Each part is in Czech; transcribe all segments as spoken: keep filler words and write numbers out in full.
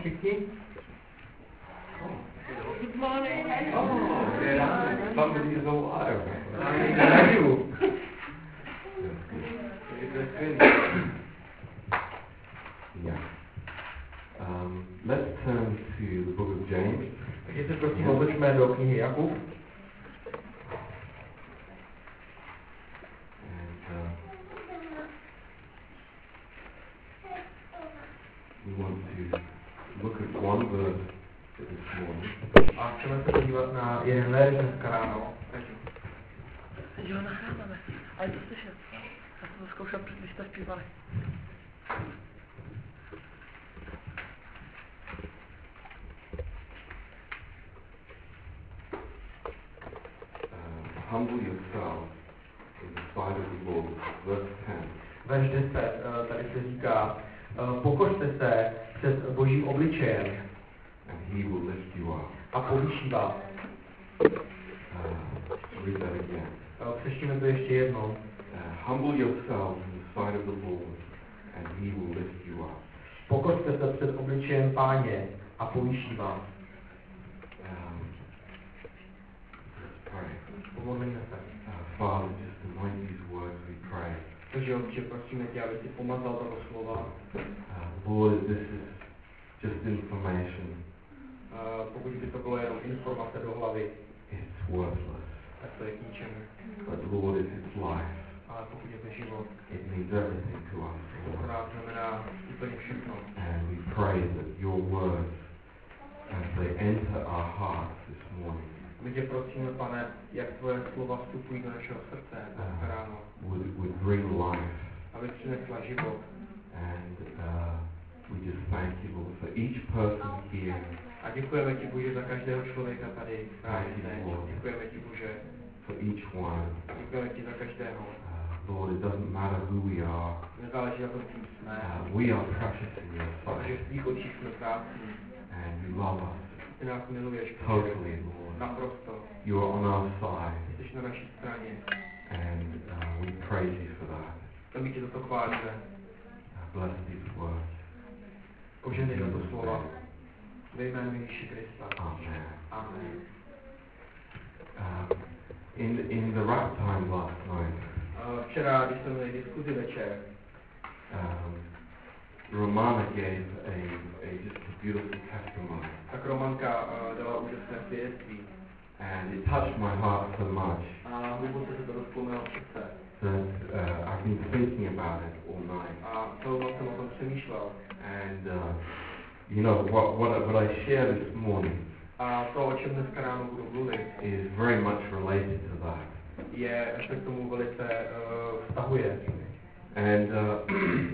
všichni? Good morning. Oh, yeah, somebody is alive. Thank you. Yeah. Um, let's turn to the book of James. Takže se prosím otočme do knihy Jakub. And uh, we want to look at one verse this morning. A chceme se podívat na jeden verš dneska ráno. Jo, nahráváme. A je to slyšet. Já jsem to zkoušel, když jste zpívali. Humble yourself in the sight of the Lord. Verse ten. Verš deset, tady se říká, pokořte se před Božím obličejem And he will lift you up. a povýší vás. Uh, read that again. Přečtíme to ještě jednou. Uh, humble yourself in the sight of the Lord, and he will lift you up. Pokořte se před obličejem Páně a povýší vás. Um, let's pray. Pomodlíme se. Uh, Father, just anoint these words, we pray. Takže Otče, prosíme tě, aby si pomazal tato slova. Uh, Lord, this is just information. Uh, pokud by to bylo jenom informace do hlavy, It's worthless. tak to je k ničemu. But Lord, if it's life, Ale pokud je to život, it means everything to us, to Lord. právě znamená úplně všechno. And we pray that your words, as they enter our hearts this morning, My tě prosíme, Pane, jak tvoje slova vstupují do našeho srdce dneska ráno, would, would bring life. aby přinesla život. And uh, we just thank you, Lord, for each person here. A děkujeme ti, Bože, za každého člověka tady právě Thank you, teď. Lord. Děkujeme ti, Bože, For each one. děkujeme ti za každého. Uh, Lord, it doesn't matter who we are. Nezáleží na tom, kým jsme, Uh, we are precious in your protože sight. v tvých očích jsme vzácní. And you love us Ty nás miluješ, Bože, totally, Lord. naprosto. You are on our side. Jsi na naší straně. And uh, we praise you for that. A my ti za to chválíme. Uh, bless these words. Poženej tato slova. Ve jménu Ježíše Krista. Amen. Amen. Um, in, in the rap time last night, Uh, Včera, když jsme měli diskuzi večer, um, Romana gave a, a just a beautiful testimony. tak Romanka uh, dala úžasné svědectví. And it touched my heart so much A hluboce se to dotklo mého srdce. that uh, I've been thinking about it all night. A celou noc jsem o tom přemýšlel. And uh, you know what, what what I share this morning A to, o čem dneska ráno budu mluvit, is very much related to that. je, se k tomu velice uh, vztahuje. And uh,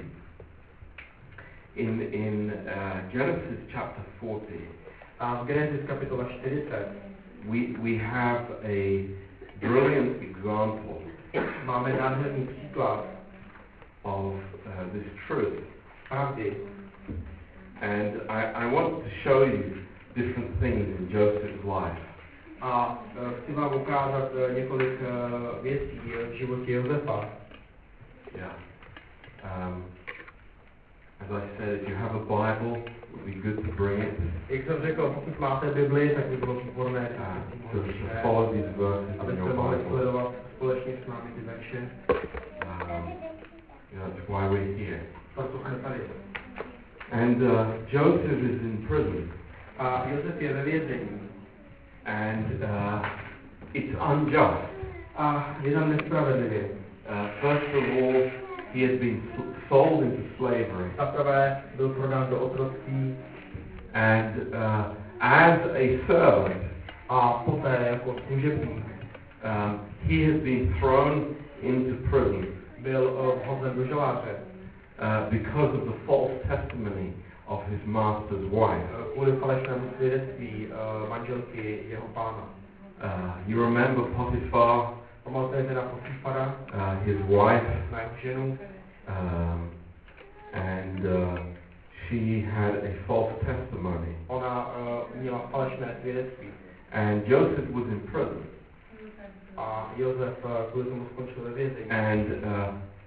in in uh, Genesis chapter forty, A v Genesis kapitola čtyřicet we we have a brilliant example máme nádherný příklad of uh, this truth. pravdy. And I, I want to show you different things in Joseph's life. A uh, chci vám ukázat uh, několik uh, věcí v životě Josefa. Yeah. Um, as I said, if you have a Bible, it would be good to bring it. Jak jsem řekl, pokud máte Bibli, tak by bylo výborné, Uh, to, to follow these verses in abyste your mohli Bible. sledovat společně s námi ty verše. Um, you know, that's why we're here. Proto jsme tady. And uh, Joseph is in prison. A Josef je ve vězení. And uh, it's unjust. A je tam nespravedlivě. Uh, first of all, he has been sold into slavery. Za prvé byl prodán do otroctví. And uh, as a servant, A poté jako služebník um, he has been thrown into prison byl uh, vhozen do žaláře. uh, because of the false testimony of his master's wife. Uh, kvůli falešnému svědectví uh, manželky jeho pána. Uh, you remember Potiphar, Pamatujete na Potifara, uh, his wife, na jeho ženu, um, and uh, she had a false testimony. ona uh, měla falešné svědectví. And Joseph was in prison. A Josef uh, kvůli tomu skončil ve vězení. And uh,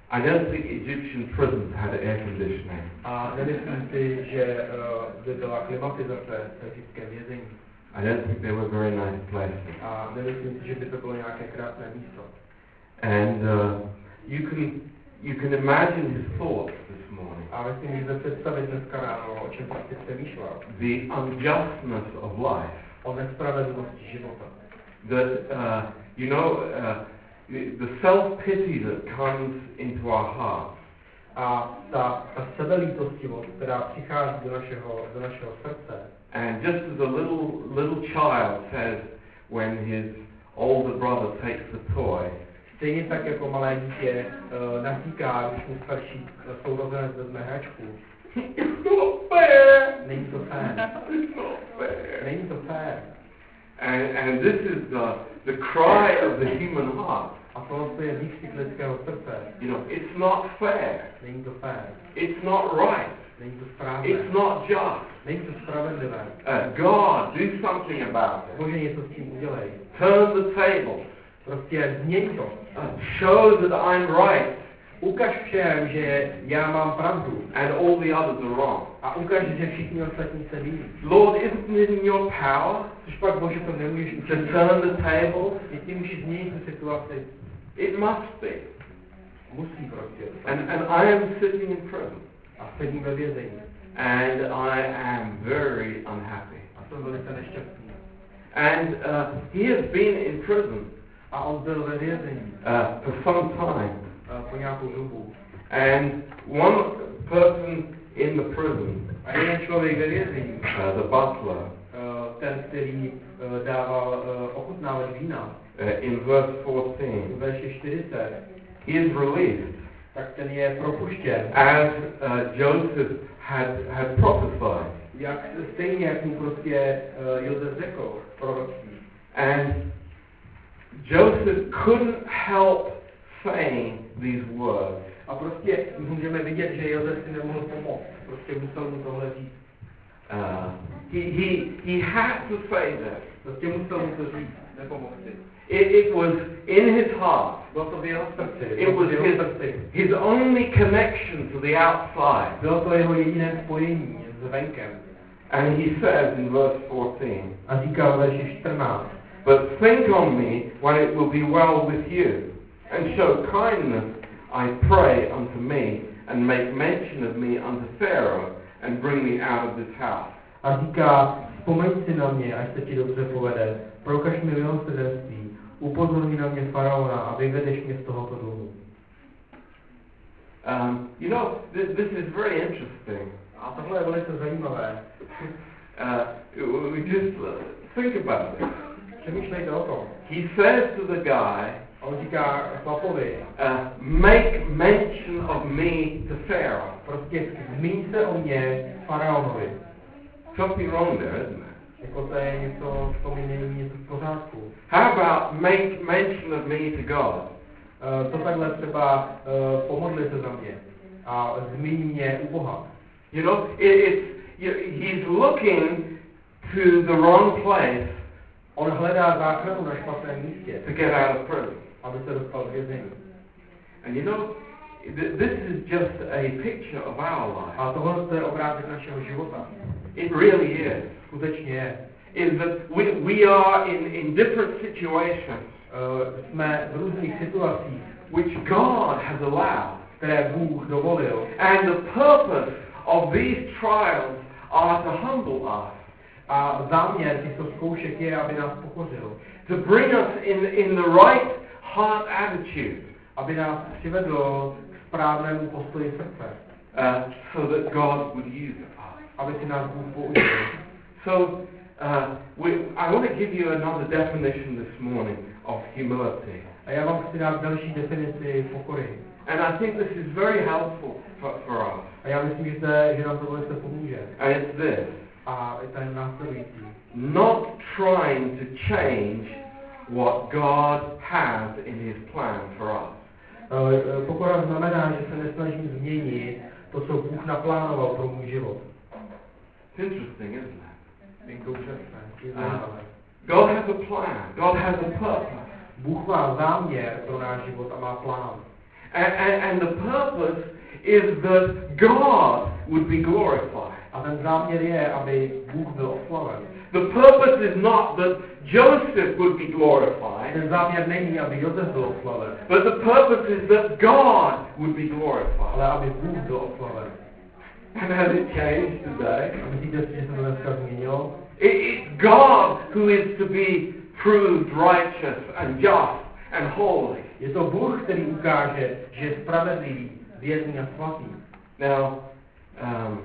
I don't think Egyptian prisons had air conditioning. A nemyslím si, že uh, by byla klimatizace v egyptském vězení. I don't think they were very nice places. A nemyslím si, že by to bylo nějaké krásné místo. And uh, you can you can imagine his thoughts this morning. A myslím, že se představit dneska ráno, o čem prostě přemýšlel. The unjustness of life. O nespravedlnosti života. That uh, you know uh, the self-pity that comes into our hearts. A ta, ta sebelítostivost, která přichází do našeho, do našeho srdce. And just as a little little child says when his older brother takes the toy. Stejně tak jako malé dítě uh, naříká, když mu starší sourozenec vezme hračku. It's not fair. Není to fér. It's not fair. Není to fér. And and this is the the cry of the human heart. A tohle je výkřik lidského srdce. You know, it's not fair. Není to fér. It's not right. Není to správné. It's not just. Není to spravedlivé. Uh, God, do something about it. Bože, něco s tím udělej. Turn the table. Prostě změň to. Uh, show that I'm right. Ukaž všem, že já mám pravdu. And all the others are wrong. A ukaž, že všichni ostatní se mýlí. Lord, isn't it in your power? Což pak, Bože, to nemůžeš To učinit. turn the table? Ty můžeš změnit tu situaci. It must be. Musí prostě. And and I am sitting in prison. A sedím ve vězení. And I am very unhappy. A jsem velice nešťastný. And uh, he has been in prison A on byl ve vězení. uh, for some time. Uh, po nějakou dobu. And one person in the prison, A jeden člověk ve vězení. uh, the butler, Uh, ten, který uh, dával uh, ochutnávat vína. uh, in verse fourteen, V verši čtyřicet. he is released Tak ten je propuštěn. as uh, Joseph had had prophesied. Jak, stejně jak mu prostě uh, Josef řekl v proroctví. And Joseph couldn't help saying these words. A prostě můžeme vidět, že Josef si nemohl pomoct. Prostě musel mu tohle říct. Uh, he, he, he had to say that. Prostě musel mu to říct, nepomoci. It, it was in his heart. Bylo to v jeho srdci. It Bylo to was v jeho his, srdci. his only connection to the outside. Bylo to jeho jediné spojení s venkem. And he says in verse fourteen, A říká v verši čtrnáct. but think on me when it will be well with you, and show kindness, I pray, unto me, and make mention of me unto Pharaoh, and bring me out of this house. A říká, vzpomeň si na mě, až se ti dobře povede. Prokaž mi milosrdenství. Upozorni na mě faraona a vyvedeš mě z tohoto domu. Um, you know, this, this is very interesting. A tohle je velice zajímavé. Uh, we just uh, think about it. Přemýšlejte o tom. He says to the guy, A on říká chlapovi, uh, make mention of me to Pharaoh. prostě zmíň se o mě faraonovi. Something wrong there, isn't there? Jako to je něco, v tom není něco v pořádku. How about make mention of me to God? Uh, to takhle třeba uh, pomodli se za mě a zmíň mě u Boha. You know, it, it's you, he's looking to the wrong place On hledá záchranu na špatném místě, to get out of prison. aby se dostal k vězení. And you know, th- this is just a picture of our life. A tohle je obrázek našeho života. It really is. Skutečně je. Is that we, we are in, in different situations Uh, jsme v různých situacích, which God has allowed. které Bůh dovolil. And the purpose of these trials are to humble us. A záměr těchto zkoušek je, aby nás pokořil. To bring us in, in the right heart attitude. Aby nás přivedl k správnému postoji srdce. Uh, so that God would use us. Aby si nás Bůh použil. So, uh, we, I want to give you another definition this morning of humility. A já vám chci dát další definici pokory. And I think this is very helpful for, for us. A já myslím, že, to, že nám to velice pomůže. And it's this. A je to následující. Not trying to change what God has in his plan for us. Uh, pokora znamená, že se nesnažím změnit to, co Bůh naplánoval pro můj život. It's interesting, isn't it? Je to úžasné, je Uh, zajímavé. God has a plan. God has a purpose. Bůh má záměr pro náš život a má plán. And, and, and the purpose is that God would be glorified. A ten záměr je, aby Bůh byl oslaven. The purpose is not that Joseph would be glorified. Ten záměr není, aby Josef byl oslaven, But the purpose is that God would be glorified. ale aby Bůh byl oslaven. And has it changed today? A myslíte si, že se to dneska změnilo? It, it's God who is to be proved righteous and just and holy. Je to Bůh, který ukáže, že je spravedlivý, věrný a svatý. Now, um,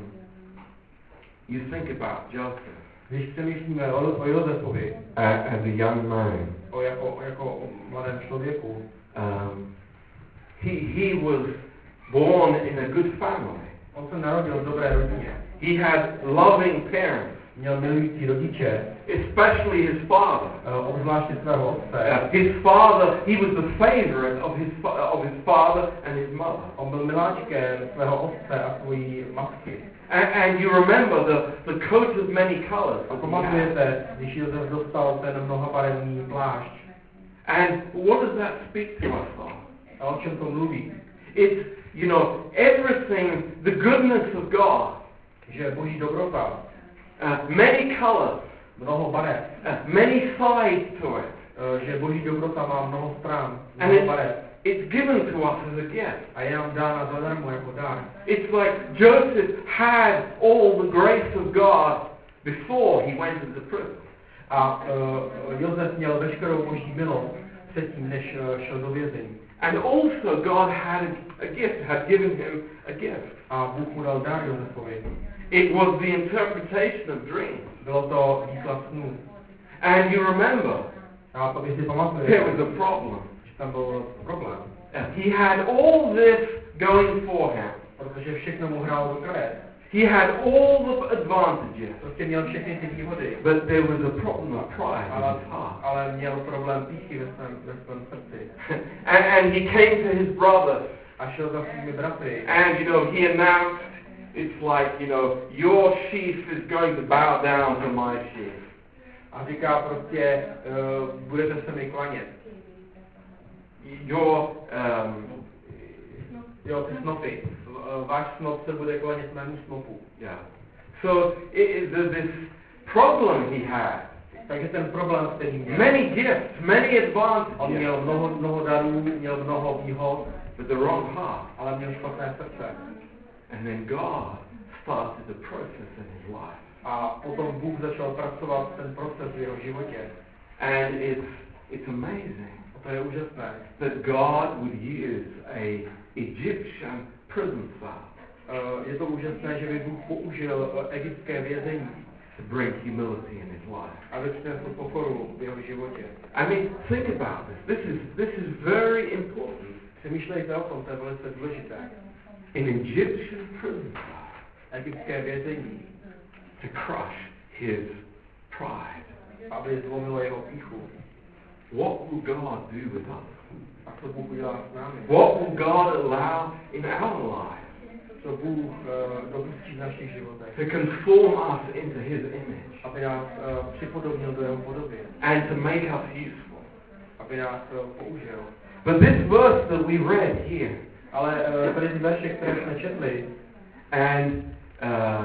you think about Joseph Když přemýšlíme o, o Josefovi, uh, as a young man. o jako, o jako o mladém člověku, Um, he, he was born in a good family. on se narodil v dobré rodině. He had loving parents, Měl milující rodiče, especially his father. uh, obzvláště svého otce. Uh, his father, he was the favorite of his fa- of his father and his mother. On byl miláčkem svého otce a svojí matky. And, and you remember the, the coat of many colors. A that he had. pamatujete, když Josef dostal ten mnohabarevný plášť. And what does that speak to us of? A o čem to mluví? It's, you know, everything, the goodness of God, Že Boží dobrota, uh, many colors, mnoho barev, uh, many sides to it. uh, že Boží dobrota má mnoho stran, And mnoho it's, barev. it's given to us as a gift. A je nám dána zadarmo jako dar. It's like Joseph had all the grace of God before he went into prison. A uh, Josef měl veškerou Boží milost předtím, než uh, šel do vězení. And also God had a gift, had given him a gift. A Bůh mu dal dar Josefovi. It was the interpretation of dreams. Bylo to výklad snů. And you remember, A to vy si there pamatujete, was a problem. že tam byl problém. He had all this going for him. Protože všechno mu hrálo do karet. He had all the advantages. Prostě měl všechny ty výhody. But there was a problem of pride in Ale, his heart. ale měl problém pýchy ve svém, ve svém srdci. And, and he came to his brothers. A šel za svými bratry. And, you know, he announced, it's like, you know, your sheaf is going to bow down to my sheaf. A říká prostě, uh, budete se mi klanět. Your, um, Jo, ty snopy. Uh, váš snop se bude klanět mému snopu. yeah. So, it, it, the, this problem he had, Takže ten problém, který měl, many gifts, many on advantages, měl mnoho, mnoho darů, měl mnoho výhod, but the wrong heart. ale měl špatné srdce. And then God started the process in his life. A potom Bůh začal pracovat ten proces v jeho životě. And it's, it's amazing A to je úžasné, that God would use a Egyptian prison cell Uh, je to úžasné, že by Bůh použil uh, egyptské vězení, to bring humility in his life. aby přinesl pokoru v jeho životě. I mean, think about this. This is, this is very important. Přemýšlejte o tom, to je velice důležité. An Egyptian prison cell Egyptské vězení, to crush his pride. aby zlomilo jeho pýchu. What will God do with us? A co Bůh udělá s námi? What will God allow in our lives Co Bůh uh, dopustí v našich životech? to conform us into his image Aby nás uh, připodobnil do jeho podoby. and to make us useful? Aby nás uh, použil. But this verse that we read here, Ale uh, tady ty verše, které jsme četli, and uh,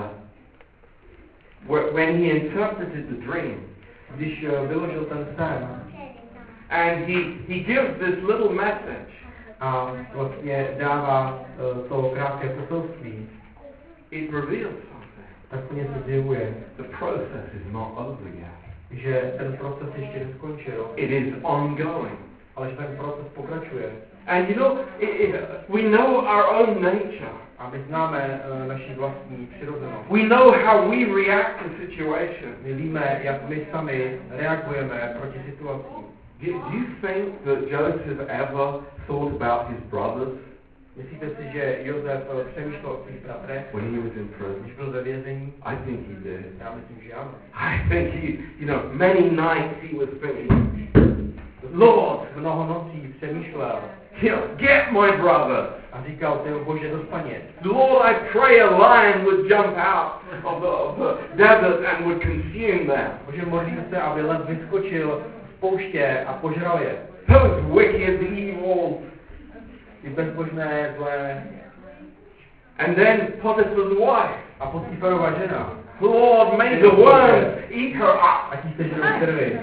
wh- when he interpreted the dream, když uh, vyložil ten sen and he, he gives this little message, a vlastně dává uh, to krátké poselství, it reveals something. tak to něco zjevuje, The process is not over yet. že ten proces ještě neskončil, It is ongoing. ale že ten proces pokračuje. And you know, it, it, we know our own nature. A my známe uh, naši vlastní přirozenost. We know how we react to situations. My víme, jak my sami reagujeme proti situacím. Do, do you think that Joseph ever thought about his brothers Myslíte si, že Josef uh, přemýšlel o svých bratrech, when he was in prison? když byl ve vězení? I think he did. Já myslím, že ano. I think he, you know, many nights he was thinking, Lord, Mnoho nocí přemýšlel you know, get my brothers. a říkal, tyjo Bože, dostane. Lord, I pray a lion would jump out of the, of the desert and would consume them. Bože, modlím se, aby lev vyskočil z pouště a požral je. Those wicked, evil i bezbožné, zlé. And then Potiphar's wife. A Potifarova žena. Lord, may the worms eat her up. Ať jí sežerou červy.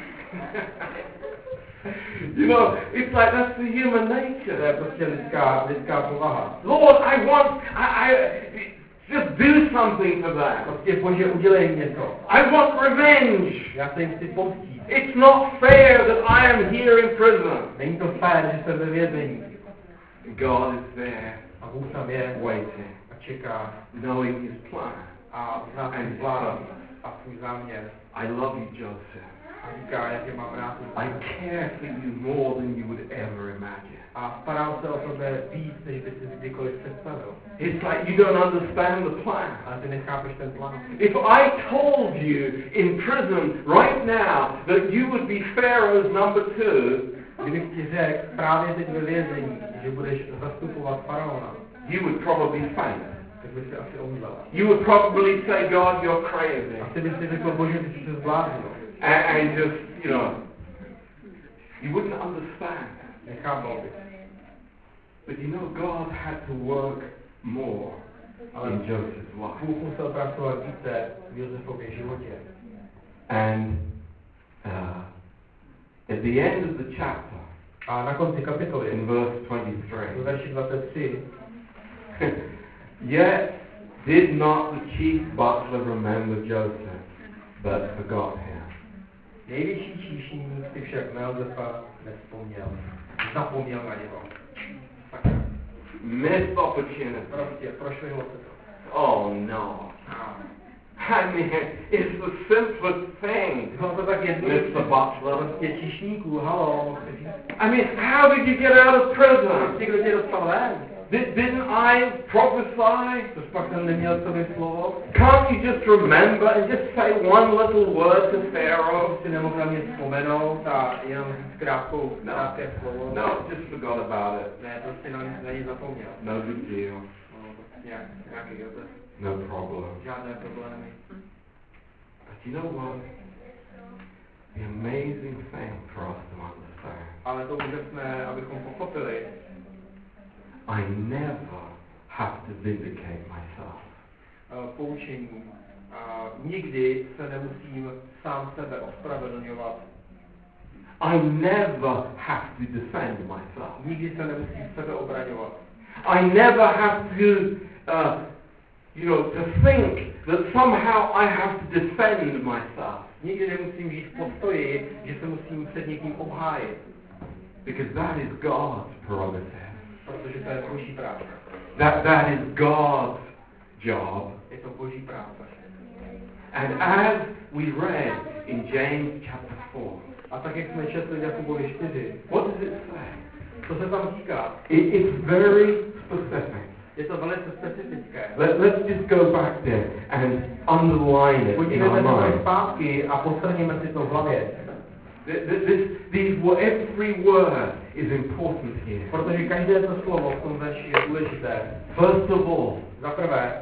You know, it's like that's the human To nature. je prostě lidská, lidská povaha. Lord, I want, I, I just do something for that. Prostě Bože, udělej něco. I want revenge. Já se jim chci pomstít. It's not fair that I am here in prison. Není to fér, že jsem ve vězení. God is there, A Bůh tam je waiting, a čeká knowing His plan. a zná svůj plán a svůj záměr. I love you, Joseph. A říká, jak je mám rád. I care for you more than you would ever imagine. A starám se o tebe víc, než by si kdykoliv představil. It's like you don't understand the plan. Ale ty nechápeš ten plán. If I told you in prison right now that you would be Pharaoh's number two, Kdybych ti řekl právě teď ve vězení, že budeš zastupovat faraona, you would probably faint. tak bych si asi omdlel. You would probably say, God, you're crazy. Asi bych si řekl, Bože, ty jsi se zbláznil. And, and just, you know, you wouldn't understand. Nechápal bych. But you know, God had to work more Ale in Joseph's life. Bůh musel pracovat více v Josefově životě. And uh, at the end of the chapter, A na konci kapitoly, in verse v twenty-three, verši dvacet tři, yet did not the chief butler remember Joseph, but forgot him. nejvyšší číšník si však na Josefa nevzpomněl. Zapomněl na něho. Sakra. Missed opportunity. Prostě prošvihlo se to. Oh no. A I mean, it's the simplest thing, bylo to tak jednoduché. Mister Butler. Prostě číšníků, halo, mohl si říct. I mean, how did you get out of prison? Prostě kdo tě dostal ven? Did, didn't I prophesy? Což pak jsem neměl sobě slovo. Can't you just remember and just say one little word to Pharaoh? Prostě nemohl na mě vzpomenout a jenom říct krátkou, krátké slovo. No, just forgot about it. Ne, prostě na, na něj zapomněl. No big deal. No, prostě nějak, nějaký Josef. No problem. Žádné problémy. But you know what? The amazing thing for us to understand. Ale to úžasné, abychom pochopili, I never have to vindicate myself. uh, poučení. Uh, nikdy se nemusím sám sebe ospravedlňovat. I never have to defend myself. Nikdy se nemusím sebe obraňovat. I never have to, uh, you know, to think that somehow I have to defend myself. Nikdy nemusím žít v postoji, že se musím před někým obhájit. Because that is God's prerogative. Protože to je boží práce. That, that is God's job. Je to boží práce. And as we read in James chapter four, A tak, jak jsme četli v Jakubovi čtyři, what does it say? co se tam říká? It, it's very specific. Je to velice specifické. Let, let's just go back there and underline it in Podívejme our se tam mind. zpátky a postrhneme si to v hlavě. Th- th- This, these, wo- every word is important here. Protože každé to slovo v tom verši je důležité. First of all, Za prvé,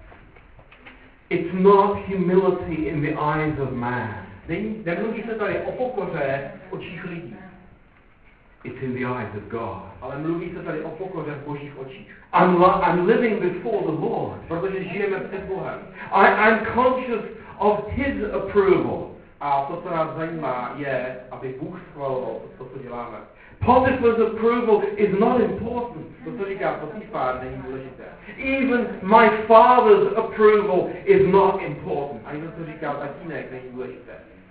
it's not humility in the eyes of man. není, nemluví se tady o pokoře v očích lidí, It's in the eyes of God. ale mluví se tady o pokoře v božích očích. I'm, li- I'm living before the Lord. Protože žijeme před Bohem. I, I'm conscious of His approval. A to, co nás zajímá, je, aby Bůh schvaloval to, co děláme. Potiphar's approval is not important. To, co říká Potifar, není důležité. Even my father's approval is not important. Ani to, co říká tatínek, není důležité.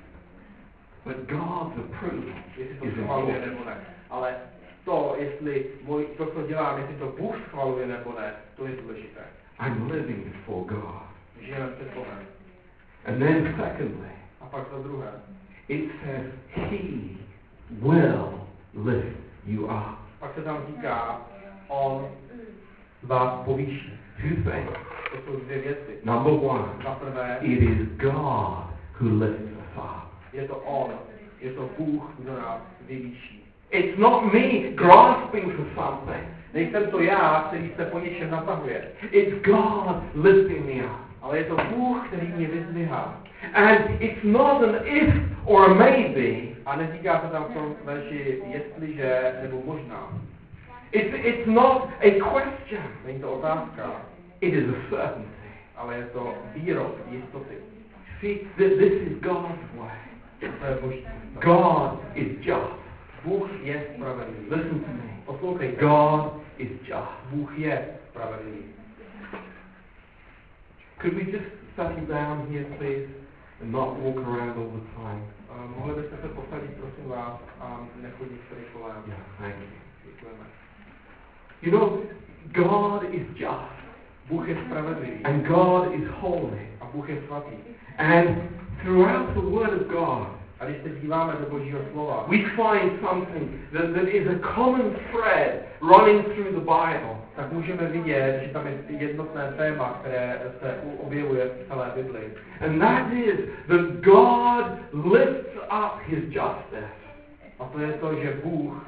But God's approval Jestli to is schvaluje important. nebo ne. Ale to, jestli můj, to, co dělám, jestli to Bůh schvaluje nebo ne, to je důležité. I'm living before God. Žijeme před Bohem. And then secondly, A pak za druhé, it says He will lift you up. pak se tam říká, on vás povýší. Two things. To jsou dvě věci. Number one, Za prvé, it is God who lifts us up. je to on, je to Bůh, kdo nás vyvýší. It's not me grasping for something. Nejsem to já, který se po něčem natahuje, It's God lifting me up. ale je to Bůh, který mě vyzdvihá. And it's not an if or a maybe. A neříká se tam v tom verši jestliže nebo možná. It's, it's not a question. Není to otázka, It is a certainty. ale je to výrok jistoty. See, th- this is God's way. To je boží cesta. God is just. Bůh je spravedlivý. Listen to me. Poslouchejte. God is just. Bůh je spravedlivý. Could we just settle down here, please, and not walk around all the time? Uh, mohli byste se posadit, prosím vás, a nechodit tady kolem. Yeah, thank you. Děkujeme. You know, God is just, Bůh je spravedlivý. and God is holy. A Bůh je svatý. And throughout the Word of God, A když se díváme do Božího slova, we find something that, that is a common thread running through the Bible. tak můžeme vidět, že tam je jednotné téma, které se objevuje v celé Bibli. And that is that God lifts up His justice. A to je to, že Bůh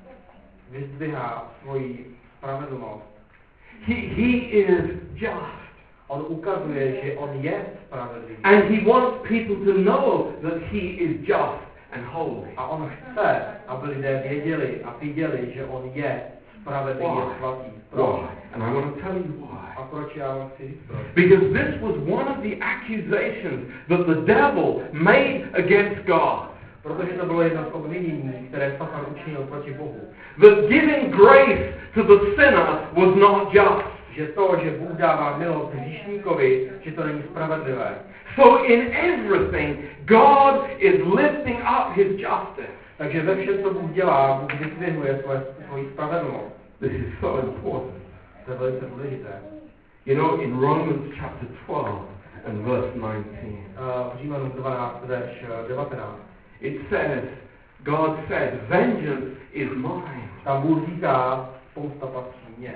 vyzdvihá svoji spravedlnost. He, he is just. On ukazuje, že on je spravedlivý. And He wants people to know that He is just and holy. A on chce, aby lidé věděli a viděli, že on je spravedlivý a Why? svatý. Proč? Why? And I want to tell you A why. proč já vám chci říct proč? Because this was one of the accusations that the devil made against God. Protože to bylo jedno z obvinění, které Satan učinil proti Bohu. That giving grace to the sinner was not just. Že to, že Bůh dává milost hříšníkovi, že to není spravedlivé. So in everything, God is lifting up His justice. Takže ve všem, co Bůh dělá, Bůh vyzdvihuje svoje, svoji spravedlnost. This is so important. To je velice důležité. You know, in Romans chapter twelve and verse nineteen, Uh, v Římanům dvanáct, verš devatenáct. it says, God said, vengeance is mine. Tam Bůh říká, pomsta patří mně.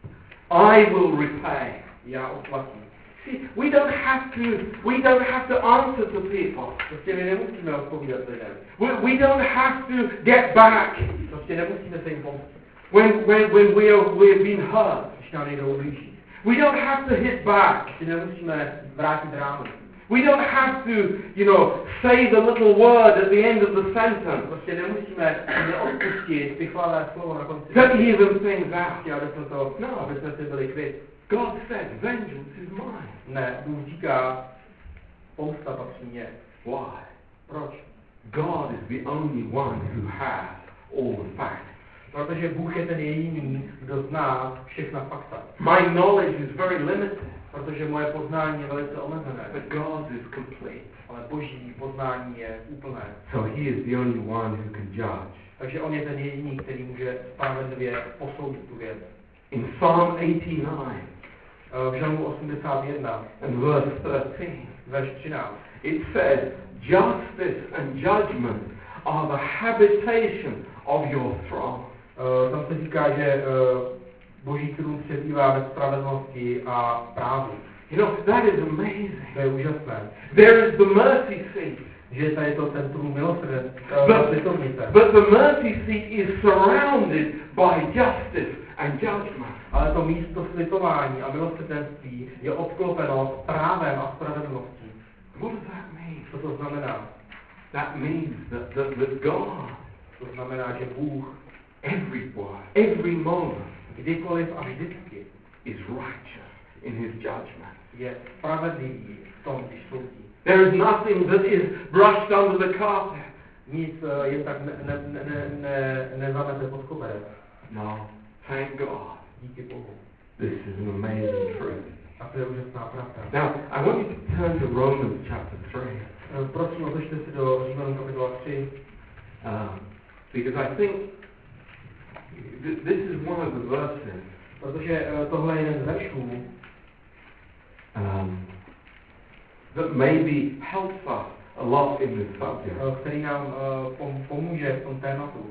I will repay. Já oplatím. See, we don't have to, we don't have to answer to people. Prostě my nemusíme odpovídat lidem. We, we don't have to get back Prostě nemusíme se jim pomstit, when, when, when we, are, we have been hurt. když nám někdo ublíží. We don't have to hit back. Prostě nemusíme vrátit ránu. We don't have to, you know, say the little word at the end of the sentence Prostě nemusíme neodpustit vychlavé slovo na konci. to even things out. Prostě, aby jsme to, No. aby jsme si byli kvit. God said, vengeance is mine. Ne, Bůh říká, pomsta patří mně. Why? Proč? God is the only one who has all the facts. Protože Bůh je ten jediný, kdo zná všechna fakta. My knowledge is very limited, Protože moje poznání je velice omezené. but God's is complete. Ale Boží poznání je úplné. So He is the only one who can judge. Takže on je ten jediný, který může spravedlivě posoudit tu věc. In Psalm eighty-nine V Žalmu osmdesát jedna, and verse thirteen, verš třináct, it says, justice and judgment are the habitation of your throne. Uh, tam se říká, že uh, Boží trůn přebývá ve spravedlnosti a právu. You know, that is amazing. To je úžasné. There is the mercy seat. Že tady to ten trůn milosrdenství, But, uh, but the mercy seat is surrounded by justice and judgment. ale to místo slitování a milosrdenství je obklopeno právem a spravedlností. What does that mean? Co to znamená? That means that, that, that God, To znamená, že Bůh everywhere, every moment, kdykoliv a vždycky is righteous in His judgment. je spravedlivý v tom, když soudí. There is nothing that is brushed under the carpet. Nic uh, jen tak ne, ne, ne, ne, ne, nezamete pod koberec. No, thank God. Díky Bohu. This is an amazing truth. A to je úžasná pravda. Now, I want you to turn to Romans chapter three. Uh, prosím, otevřte si do Římanům kapitola tři. Um, because I think th- this is one of the verses Protože uh, tohle je jeden z veršů, um, that maybe helps us a lot in this subject. uh, který nám uh, pom- pomůže v tom tématu.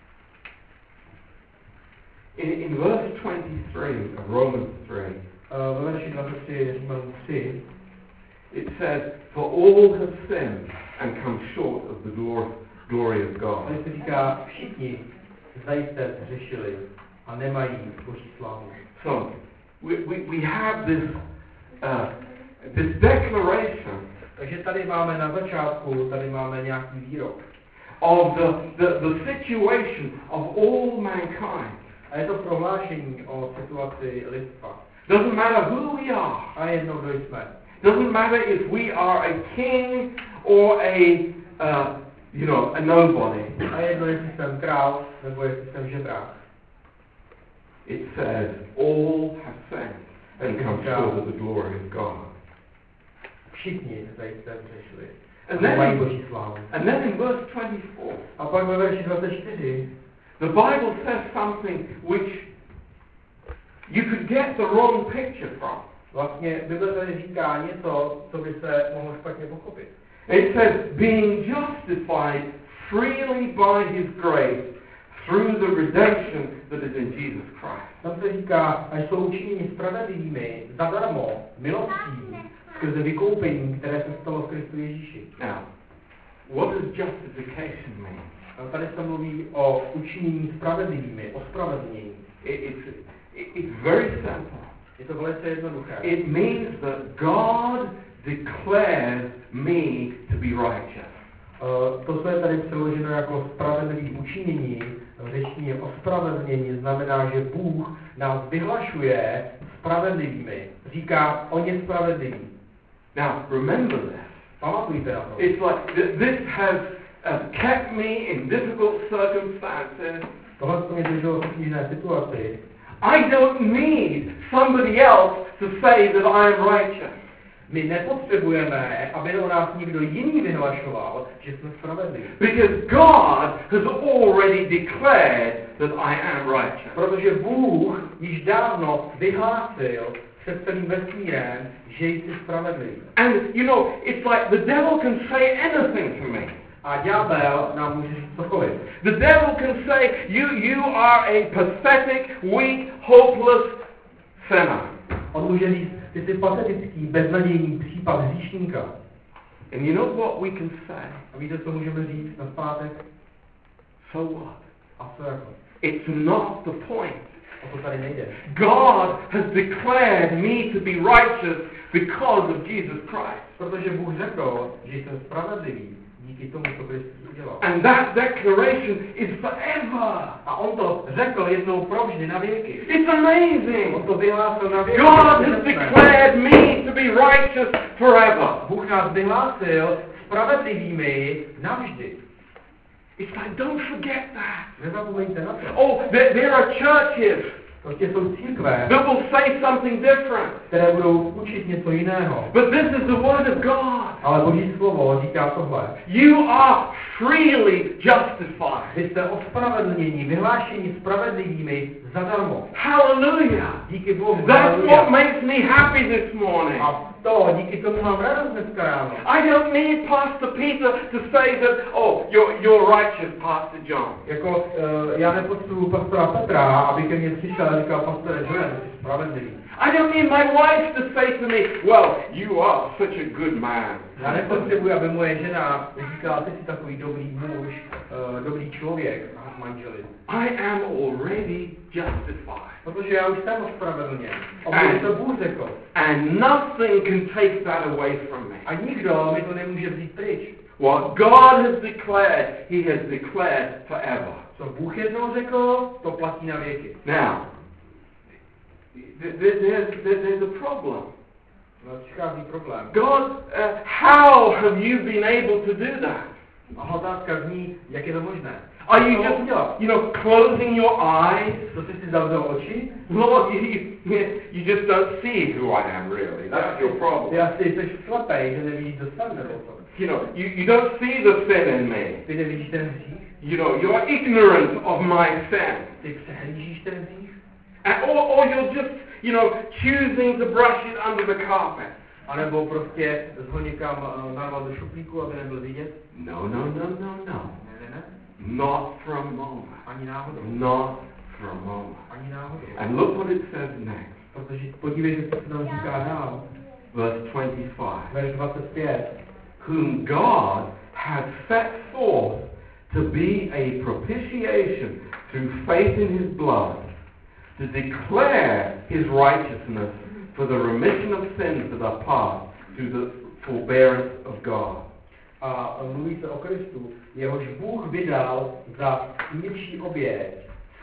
In, in verse twenty-three of Romans three, Uh, ve verši dvacet tři Římanům tři it says, For all have sinned and come short of the glory, glory of God. tady se říká, všichni zajisté zřešili a nemají Boží slávu. So, we, we, we have this, uh, this declaration Takže tady máme na začátku, tady máme nějaký výrok of the, the, the situation of all mankind. A je to prohlášení o situaci lidstva. Doesn't matter who we are. A jedno, kdo jsme. Doesn't matter if we are a king or a, uh, you know, a nobody. A jedno, jestli jsem král, nebo jestli jsem žebrák. It says, all have sinned and come short of the glory of God. Všichni tady se přešli. And then, Mají Boží slávu. and then in verse twenty-four, A pak ve verši dvacet čtyři the Bible says something which you could get the wrong picture from. vlastně Bible tady říká něco, co by se mohlo špatně pochopit. It says, being justified freely by his grace through the redemption that is in Jesus Christ. Tam se říká, až jsou učiněni spravedlivými zadarmo, milostí, skrze vykoupení, které se stalo v Kristu Ježíši. Now, what does justification mean? A tady se mluví o učinění spravedlivými, o spravedlnění. It, it's, it, it's very simple. Je to velice jednoduché. It means that God declares me to be righteous. Uh, to, co je tady přeloženo jako spravedlivý učinění, v řečtině ospravedlnění, znamená, že Bůh nás vyhlašuje spravedlivými. Říká, on je spravedlivý. Now, remember this. Pamatujte na to. It's like th- this has uh, kept me in difficult circumstances. Tohle to mě drželo v obtížné situaci. I don't need somebody else to say that I am righteous. My nepotřebujeme, aby o nás někdo jiný vyhlašoval, že jsme spravedliví. Because God has already declared that I am righteous. Protože Bůh již dávno vyhlásil před celým vesmírem, že jsi spravedlivý. And you know, it's like the devil can say anything to me. A ďábel nám může říct cokoliv. The devil can say, you, you are a pathetic, weak, hopeless sinner. On může říct, ty jsi patetický, beznadějný případ hříšníka. And you know what we can say? A víte, co můžeme říct na zpátek? So what? A co jako? It's not the point. O to tady nejde. God has declared me to be righteous because of Jesus Christ. Protože Bůh řekl, že jsem spravedlivý díky tomu, co Kristus udělal. And that declaration is forever. A on to řekl jednou provždy na věky. It's amazing. On to vyhlásil na věky. God has declared me to be righteous forever. Bůh nás vyhlásil spravedlivými navždy. It's like, don't forget that. Nezapomeňte na to. Oh, there, there are churches Prostě jsou církve, that will say something different. které budou učit něco jiného. But this is the word of God. Ale Boží slovo říká tohle. You are freely justified. Vy jste ospravedlnění, vyhlášení spravedlivými zadarmo. Hallelujah. Díky Bohu. That's Hallelujah. what makes me happy this morning. A to, díky tomu mám radost dneska ráno. I don't need Pastor Peter to say that, oh, you're, you're righteous, Pastor John. Jako, uh, já nepotřebuji pastora Petra, aby ke mně přišel a říkal, pastore John, jsi spravedlivý. I don't need my wife to say to me, well, you are such a good man. Já nepotřebuji, aby moje žena říkala, ty jsi takový dobrý muž, uh, dobrý člověk, a manželi. I am already justified. Protože já už jsem ospravedlněn. A Bůh to Bůh řekl. And nothing can take that away from me. A nikdo mi to nemůže vzít pryč. What God has declared, He has declared forever. Co Bůh jednou řekl, to platí na věky. Now, th- th- there's, th- there's a problem. No, přichází problém. God, uh, how have you been able to do that? A otázka zní, jak je to možné? Are you Co just, udělat? you know, closing your eyes? To jsi si zavřel oči? Lord, you, you, you just don't see who I am, really. That's your problem. Ty asi jsi slepej, že nevidíš, kdo jsem, nebo co? You know, you, you don't see the sin in me. Ty nevidíš ten hřích? You know, you're ignorant of my sin. Ty přehlížíš ten hřích? And, or, or you're just, you know, choosing to brush it under the carpet. A nebo prostě ho někam uh, narval do šuplíku, aby nebyl vidět? No, no, no, no, no. Ne, ne, ne. Not for a moment. Ani náhodou. Not for a moment. Ani náhodou. And look what it says next. Protože podívejte, co se tam říká dál. Verse twenty-five. Verš dvacet pět. Whom God has set forth to be a propitiation through faith in his blood, to declare his righteousness for the remission of sins that are past through the forbearance of God. A mluví se o Kristu, jehož Bůh vydal za smírčí oběť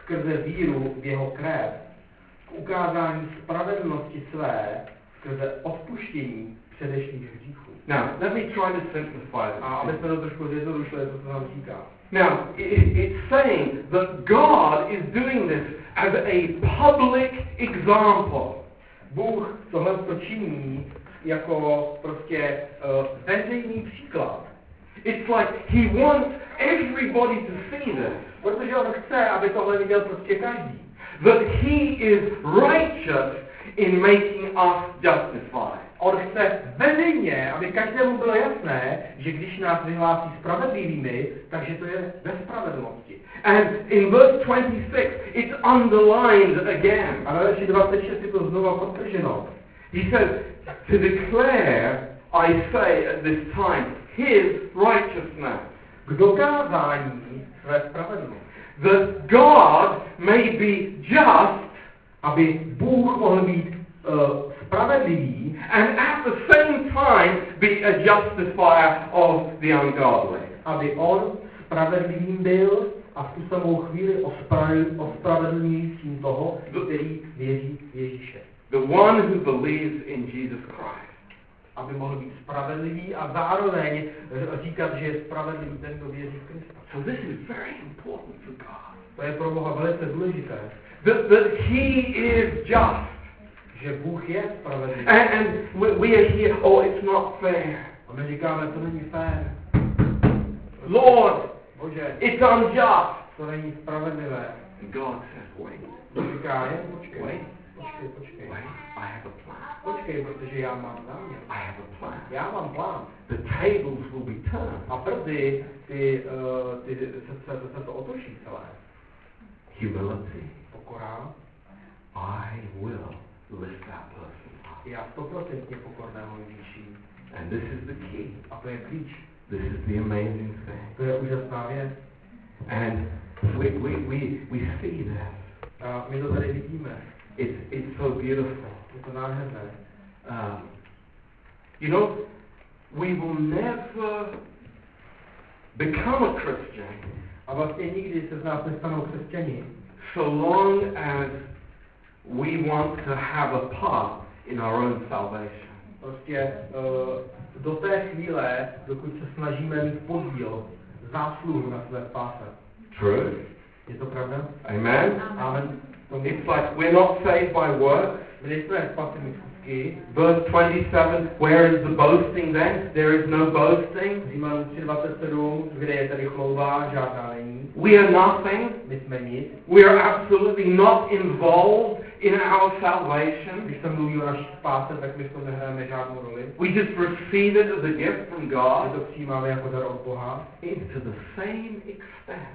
skrze víru v jeho krev k ukázání spravedlnosti své skrze odpuštění předešlých hříchů. Now, let me try to simplify this. A aby jsme to trošku zjednodušili, to, co nám říká. Now, it, it's saying that God is doing this as a public example. Bůh tohle to činí jako prostě uh, veřejný příklad. It's like he wants everybody to see this. Protože on chce, aby tohle viděl prostě každý. That he is righteous in making us justified. On chce veřejně, aby každému bylo jasné, že když nás vyhlásí spravedlivými, takže to je ve spravedlnosti. And in verse twenty-six, it's underlined again. A ve verši dvacet šest je to znova podtrženo. He says, to declare, I say at this time, his righteousness. K dokázání své spravedlnosti. That God may be just, aby Bůh mohl být uh, spravedlivý, and at the same time be a justifier of the ungodly. Aby on spravedlivým byl a v tu samou chvíli ospravedlňujícím toho, který věří v Ježíše. The one who believes in Jesus Christ. Aby mohl být spravedlivý a zároveň říkat, že je spravedlivý ten, kdo věří v Krista. So this is very important for God. To je pro Boha velice důležité. That, that he is just. Že Bůh je spravedlivý. And, and we, we are here, oh, it's not fair. A my říkáme, to není fér. Lord, Bože, it's unjust. to není spravedlivé. And God says, wait, On říká, jen počkej, wait, počkej, počkej. wait, I have a plan. Počkej, protože já mám záměr. I have a plan. Já mám plán. The tables will be turned. A brzy ty, uh, ty se, se, se to otočí celé. Humility. Pokora. I will lift that person up. Já stoprocentně pokorného zvýším. And this is the key. A to je klíč. This is the amazing thing. To je úžasná věc. And we, we, we, we see this. A my to tady vidíme. It's, it's so beautiful. Je to nádherné. Um, you know, we will never become a Christian A vlastně nikdy se z nás nestanou křesťani. so long as we want to have a part in our own salvation. Prostě uh, do té chvíle, dokud se snažíme mít podíl, zásluhu na své spáse. True. Je to pravda? Amen. Amen. Tomu. It's like we're not saved by works. My nejsme spaseni skutky. Verse twenty-seven, where is the boasting then? There is no boasting. Římanům tři dvacet sedm, kde je tady chlouba, žádná není. We are nothing. My jsme nic. We are absolutely not involved in our salvation. Když se mluví o naší spáse, tak my v tom nehrajeme žádnou roli. We just receive it as a gift from My God to přijímáme jako dar od Boha. into the same extent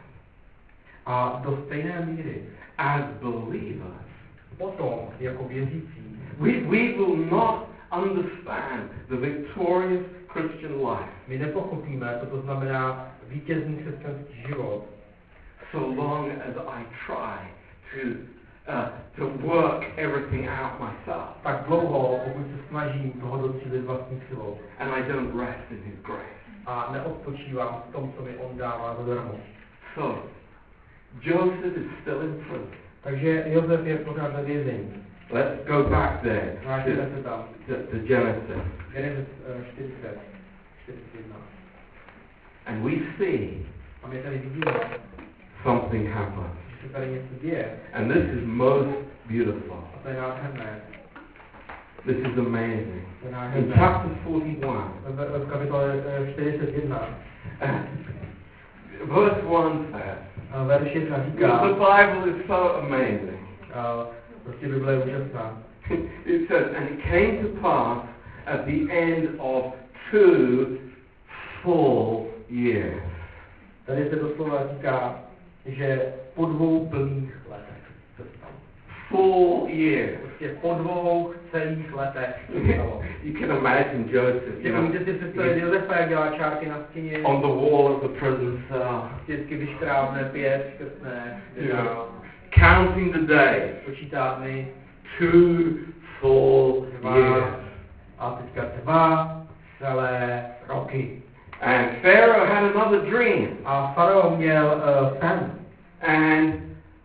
A do stejné míry as believers. potom, jako věřící, We, we will not understand the victorious Christian life my nepochopíme, co to znamená vítězný křesťanský život, so long as I try to, uh, to work everything out myself tak dlouho, pokud se snažím toho docílit vlastní silou and I don't rest in His grace. a neodpočívám v tom, co mi on dává zadarmo. So, Joseph is still in prison. Takže Josef je pořád ve vězení. Let's go back there to, Vrátíme se tam. to, to Genesis. Genesis čtyřicet, čtyřicet jedna. And we see A my tady vidíme, something happen. že se tady něco děje. And this is most beautiful. A to je nádherné. This is amazing. To je In nádherné. chapter forty-one, V, v kapitole eh, čtyřicet jedna. uh, verse one says, A verš jedna the říká, Bible is so amazing. a prostě Bible je úžasná. It says, and it came to pass at the end of two full years. Tady se doslova říká, že po dvou plných letech se stalo. Full years. Prostě po dvou celých letech se stalo. You can imagine Joseph, you know, Můžete si představit Josefa, jak dělá čárky na stěně, on the wall of the prison cell, vždycky vyškrábne pět, škrtne, Yeah. counting the days. počítá dny, Two full dva, years. a teďka dva celé roky. And Pharaoh had another dream. A faraon měl uh, sen. And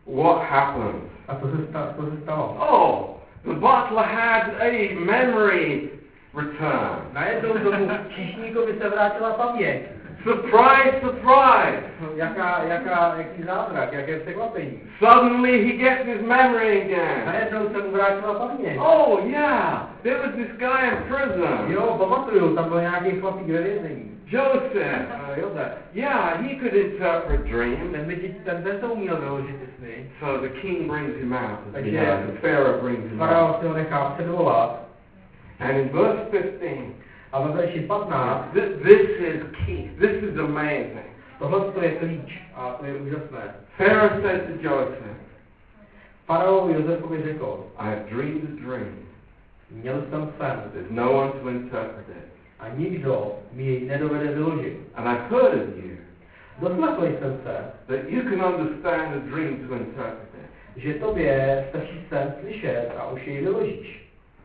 what happened? A co se, sta, co se stalo? Oh, the butler had a memory return. Najednou tomu číšníkovi se vrátila paměť. Surprise, surprise! Jaká, jaká, jaký zázrak, jaké překvapení. Suddenly he gets his memory again. Najednou se mu vrátila paměť. Oh yeah, there was this guy in prison. Jo, pamatuju, tam byl nějaký chlapík ve vězení. Joseph. Uh, Josef. Yeah, he could interpret dreams. Ten by ti, ten ten to uměl vyložit ty sny. So the king brings him out. Takže You know, the Pharaoh brings him faraon out. si ho nechá předvolat. And in verse fifteen, A ve verši patnáct, this, this is key. This is amazing. tohle je klíč a to je úžasné. Pharaoh said to Joseph, Faraon Josefovi řekl, I have dreamed a dream. měl jsem sen There's no one to interpret it. a nikdo mi jej nedovede vyložit. And I've heard of you, Doslechl jsem se, that you can understand a dream to interpret it. že tobě stačí sen slyšet a už jej vyložíš.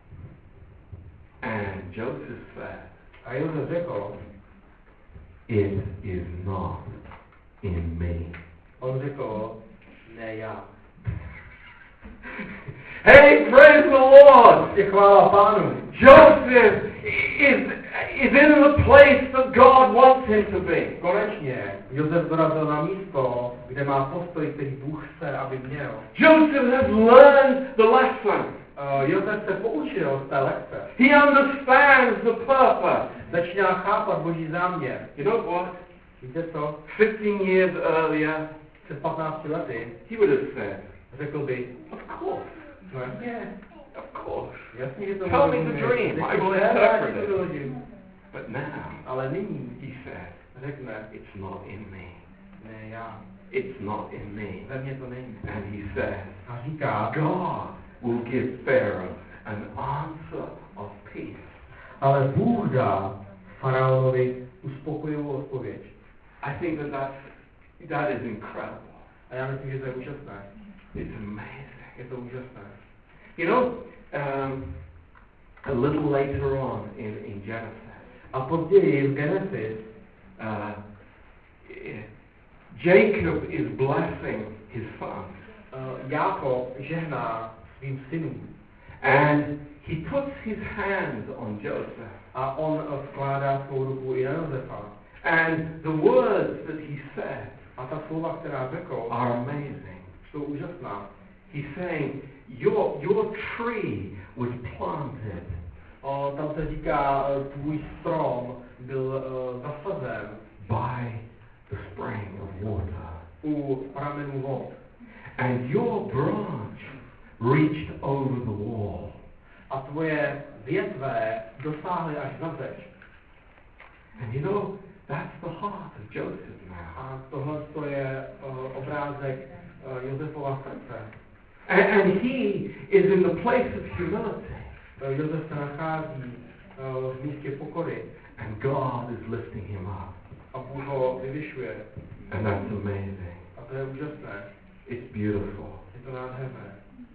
And Joseph said, A Josef řekl, it is not in me. on řekl, ne já. Hey, praise the Lord! Je chvála Pánu. Joseph is, is in the place that God wants him to be. Konečně Josef dorazil na místo, kde má postoj, který Bůh chce, aby měl. Joseph has learned the lesson. Uh, Josef se poučil z té lekce. He understands the purpose. Začíná chápat Boží záměr. You know what? Víte co? Fifteen years earlier, Před patnácti lety he would have said, řekl by, of course, no jasně, of course. jasně, že to Tell me můžu the umět. dream, I Řekni, will "Ne, já interpret ti to it." vyložím. But now, Ale nyní he said, řekne, it's not in me. ne já, It's not in me. ve mně to není. And he says, A říká, God will give Pharaoh an answer of peace. ale Bůh dá faraonovi uspokojivou odpověď. I think that that's, that is incredible. A já myslím, že to je úžasné. It's amazing. Je to úžasné. You know, um, a little later on in, in Genesis, A později v Genesis uh, Jacob is blessing his sons. uh, Jákob žehná svým synům. And he puts his hands on Joseph. A on uh, vkládá svou ruku i na Josefa. And the words that he said A ta slova, která řekl, are amazing. jsou úžasná. He's saying, your, your tree was planted O, tam se říká, uh, tvůj strom byl uh, zasazen by the spring of water. u pramenů vod. And your branch reached over the wall. A tvoje větve dosáhly až na zeď. And you know, that's the heart of Joseph now. A tohle to je uh, obrázek uh, Josefova srdce. And, and he is in the place of humility. Uh, Josef se nachází uh, v místě pokory And God is lifting him up. a Bůh ho vyvyšuje. And that's amazing. A to je úžasné. It's beautiful. Je to nádherné.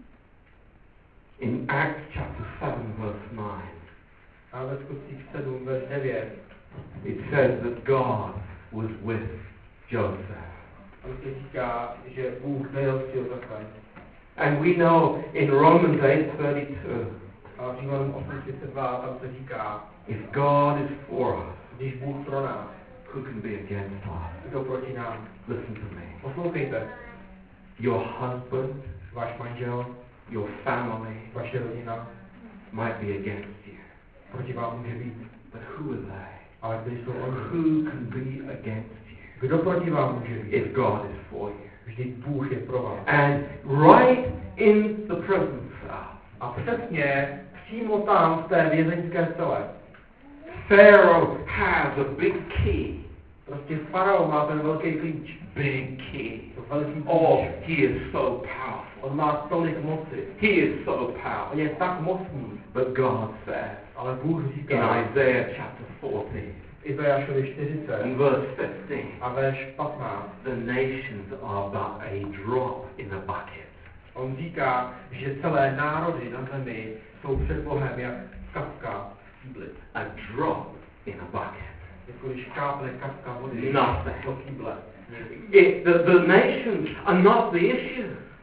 In Acts chapter seven, verse nine, A ve Skutcích sedm, verš devět, it says that God was with Joseph. tam se říká, že Bůh byl s Josefem. And we know in Romans eight thirty-two, A v Římanům osm třicet dva tam se říká, if God is for us, když Bůh pro nás, who can be against us? kdo proti nám. Listen to me. Poslouchejte, Your husband, váš manžel, your family vaše rodina might be against you. proti vám může být. But who are they? Ale kdo jsou oni? Who can be against you Kdo proti vám může být? if God is for you? Vždyť Bůh je pro vás. And right in the prison cell, A přesně přímo tam v té vězeňské cele, Pharaoh has a big key. prostě faraon má ten velký klíč. Big key. To velký klíč. Oh, he is so powerful. On má tolik moci. He is so On powerful. je tak mocný. But God says Ale Bůh in říká Isaiah chapter forty, v Izajášovi čtyřicet in verse fifteen, a verš patnáct, the nations are but a drop in a bucket. on říká, že celé národy na zemi jsou před Bohem jak kapka kýbly. A drop in a bucket. Jako když kápne kapka vody Nothing. do kýble. It, the, the nations are not the issue.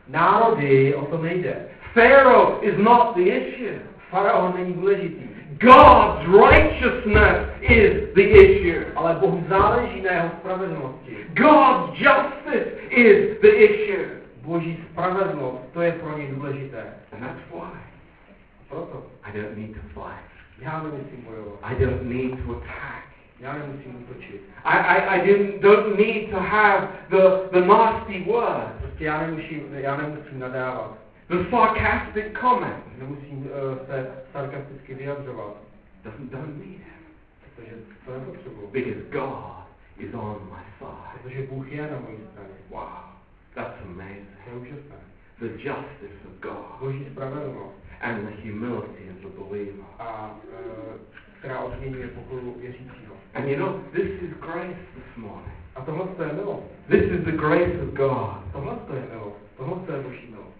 Národy, o to nejde. Pharaoh is not the issue. Faraon není důležitý. God's righteousness is the issue. Ale Bohu záleží na jeho spravedlnosti. God's justice is the issue. Boží spravedlnost, to je pro něj důležité. And that's why Proto I don't need to fight. já nemusím bojovat. I don't need to attack. Já nemusím útočit. I, I, I didn't, don't need to have the, the nasty words, Prostě já nemusím, já nemusím nadávat. the sarcastic comments. Nemusím uh, se sarkasticky vyjadřovat. Doesn't, don't need it. Protože to nepotřebuji. Because God is on my side. Protože Bůh je na mojí straně. Wow, that's amazing. To je úžasné. The justice of God Boží spravedlnost. and the humility of the believer. A uh, která odměňuje pokoru věřícího. And you know, this is grace this morning. A tohle to je milost. This is the grace of God. Tohle to je milost. Tohle to je Boží milost.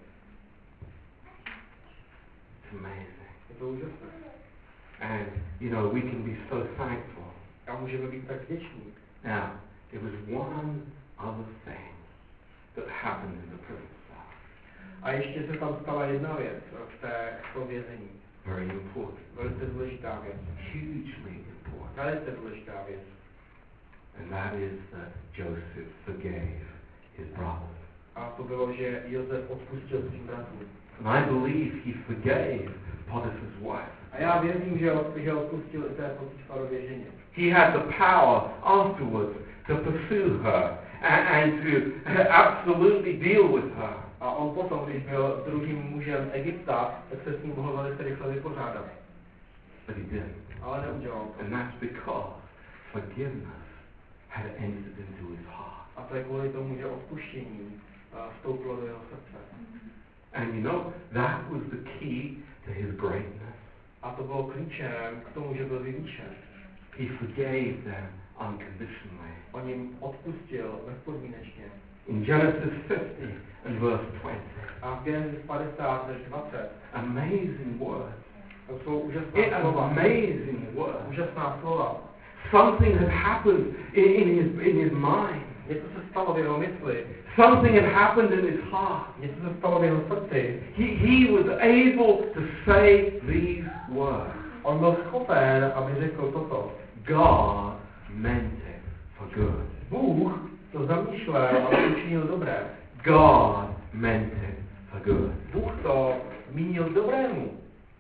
It's amazing. Je to úžasné. And, you know, we can be so thankful. A můžeme být tak vděční. Now, there was one other thing that happened in the prison cell. A ještě se tam stala jedna věc v té v tom vězení. Very important. Velice důležitá věc. Hugely important. Velice důležitá věc. And that is that Joseph forgave his brothers. A to bylo, že Josef odpustil svým bratrům. And I believe he forgave Potiphar's wife. A já věřím, že, od, že odpustil i té Potifarově ženě. He had the power afterwards to pursue her and, and to absolutely deal with her. A on potom, když byl druhým mužem Egypta, tak se s ním mohl velice rychle vypořádat. But he didn't. Ale neudělal to. And that's because forgiveness had entered into his heart. A to je kvůli tomu, že odpuštění uh, vstoupilo do jeho srdce. And you know, that was the key to his greatness. A to bylo klíčem k tomu, že byl vyvýšen. He forgave them unconditionally. On jim odpustil bezpodmínečně. In Genesis fifty and verse twenty. A v Genesis padesát až dvacet. Amazing words. To jsou úžasná Yeah, slova. amazing words. Úžasná slova. Something had happened in, in, his, in his mind. Něco se stalo v jeho mysli. Something had happened in his heart. Něco se stalo v jeho srdci. He, he was able to say these words. On byl schopen, aby řekl toto. God meant it for good. Bůh to zamýšlel, ale učinil dobré. God meant it for good. Bůh to mínil dobrému.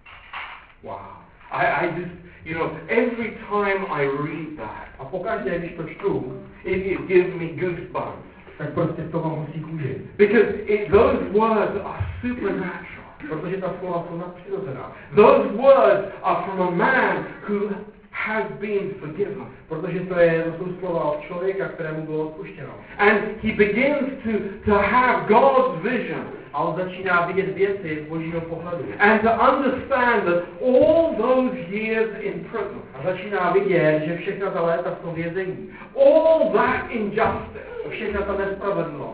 Wow. I, I just, you know, every time I read that, A pokaždé, když to čtu, it, it gives me goosebumps. tak prostě to mám musí kůži. Because it, those words are supernatural. Protože ta slova jsou nadpřirozená. Those words are from a man who has been forgiven. Protože to, je, to jsou slova od člověka, kterému bylo odpuštěno. And he begins to, to have God's vision. A on začíná vidět věci z božího pohledu. And to understand that all those years in prison, A začíná vidět, že všechna ta léta v tom vězení, all that injustice, všechna ta nespravedlnost,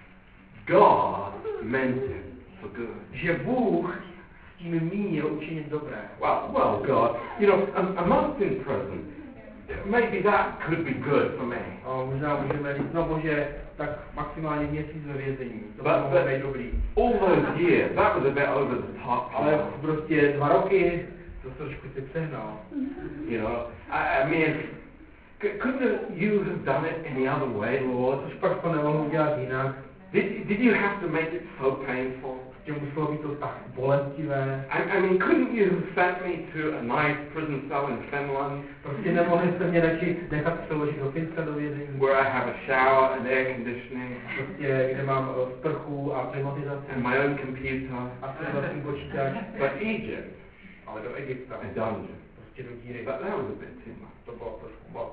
God meant it for good. že Bůh s tím mínil učinit dobré. Well, well, God, you know, a, a month in prison, maybe that could be good for me. A možná můžeme říct, no bože, tak maximálně měsíc ve vězení, to by But- mohlo but- být dobrý. All those years, that was a bit over the top. Ale prostě dva roky, to trošku si přehnal. You know, I, I mean, c- couldn't you have done it any other way, Lord? Což pak to nemohl udělat jinak. Did, did you have to make it so painful? Prostě muselo být to tak bolestivé. I, I mean, couldn't you have sent me to a nice prison cell in Finland Prostě nemohli jste mě radši nechat přeložit do Finska do vězení. where I have a shower and air conditioning Prostě, kde mám eh, sprchu a klimatizaci and my own computer? a svůj vlastní počítač. But Egypt, Ale do Egypta. a dungeon. Prostě do díry. But that was a bit too much. To bylo trošku moc.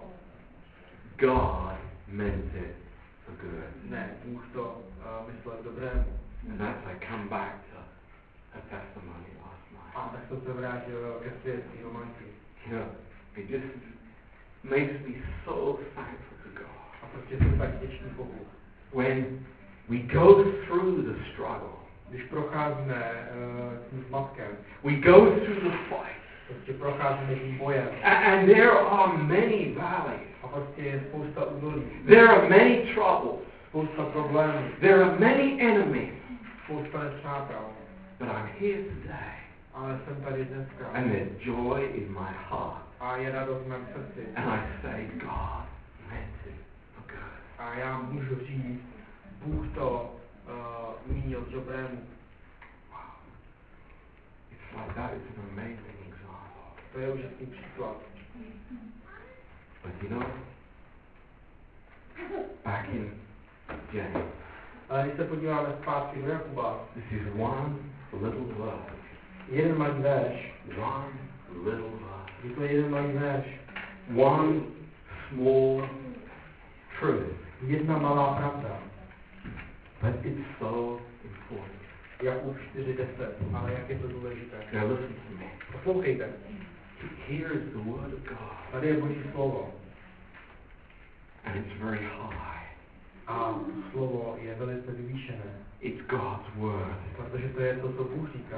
God meant it for good. Ne, Bůh to uh, myslel k dobrému. And that's I come back to a testimony last night. A tak jsem se vrátil ke svědectví o manky. You know, it just makes me so thankful to God. A prostě jsem tak vděčný Bohu. When we go through the struggle, Když procházíme uh, tím zmatkem, we go through the fight, prostě procházíme tím bojem. a- and there are many valleys, A prostě je spousta údolí. there are many troubles, Spousta problémů. there are many enemies, spousta nepřátel. But I'm here today. Ale jsem tady dneska. And there's joy in my heart. A je radost v mém srdci. And I say, God meant it for good. A já můžu říct, Bůh to uh, mínil k dobrému. Wow. It's like that is an amazing example. To je úžasný příklad. But you know, back in James, Ale když se podíváme zpátky do Jakuba, this is one little verse. jeden malý verš, One little verse. je to jeden malý verš, One small truth. jedna malá pravda. But it's so important. Jakub čtyři deset, ale jak je to důležité. Now listen to me. Poslouchejte, Here is the word of God. tady je Boží slovo. And it's very high. A slovo je velice vyvýšené, It's God's word. protože to je to, co Bůh říká.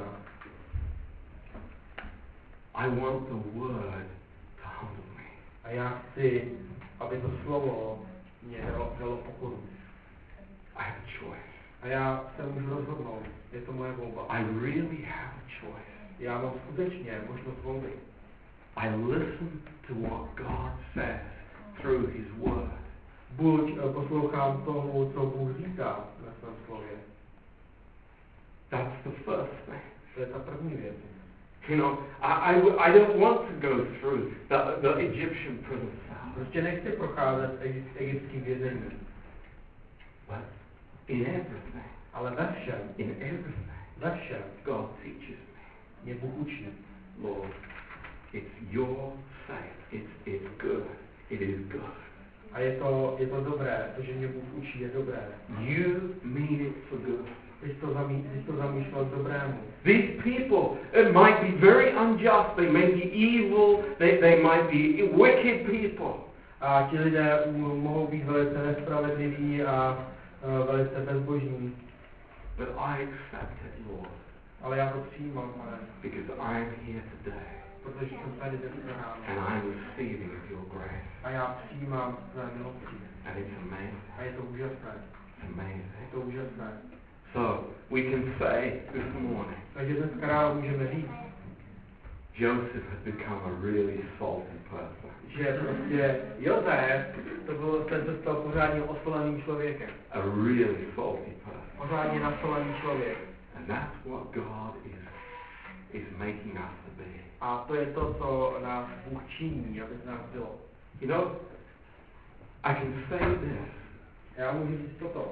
I want the word to humble me. A já chci, aby to slovo mě dalo, dalo pokoru. I have a choice. A já se můžu rozhodnout, je to moje volba. I really have a choice. Já mám skutečně možnost volby. I listen to what God says through His word. Buď uh, poslouchám tomu, co Bůh říká ve svém slově. That's the first thing. To je ta první věc. You know, I, I, w- I don't want to go through the, the Egyptian prison cell. Prostě nechci procházet egypt, egyptským vězením. But in everything, Ale ve všem, in everything, ve všem God teaches me, mě Bůh učí. Lord, it's your say. It's, it's good. It is good. A je to, je to dobré, to, že mě Bůh učí, je dobré. You mean it for good. Ty jsi to, zamý, ty jsi to zamýšlel k dobrému. These people, it might be very unjust, they may be evil, they, they might be wicked people. A ti lidé m- mohou být velice nespravedliví a uh, velice bezbožní. But I accept it, Lord, Ale já to přijímám, pane, because I am here today protože jsem tady dneska ráno. and I'm receiving of your grace. A já přijímám své milosti. And it's amazing. A je to úžasné. It's Je amazing. to úžasné. So, we can say this morning, Takže dneska ráno můžeme říct, Joseph had become a really salty person. že prostě Josef, to byl, ten se stal pořádně osoleným člověkem. A really salty person. Pořádně nasolený člověk. And that's what God is, is making us to be. A to je to, co nás Bůh činí, aby z nás bylo. You know, I can say this. Já můžu říct toto.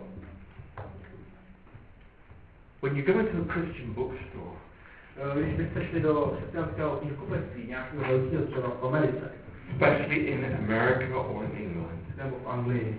When you go into a Christian bookstore, Eh, Když byste šli do křesťanského knihkupectví, nějakého velkého třeba v Americe, especially in America or in England, nebo v Anglii,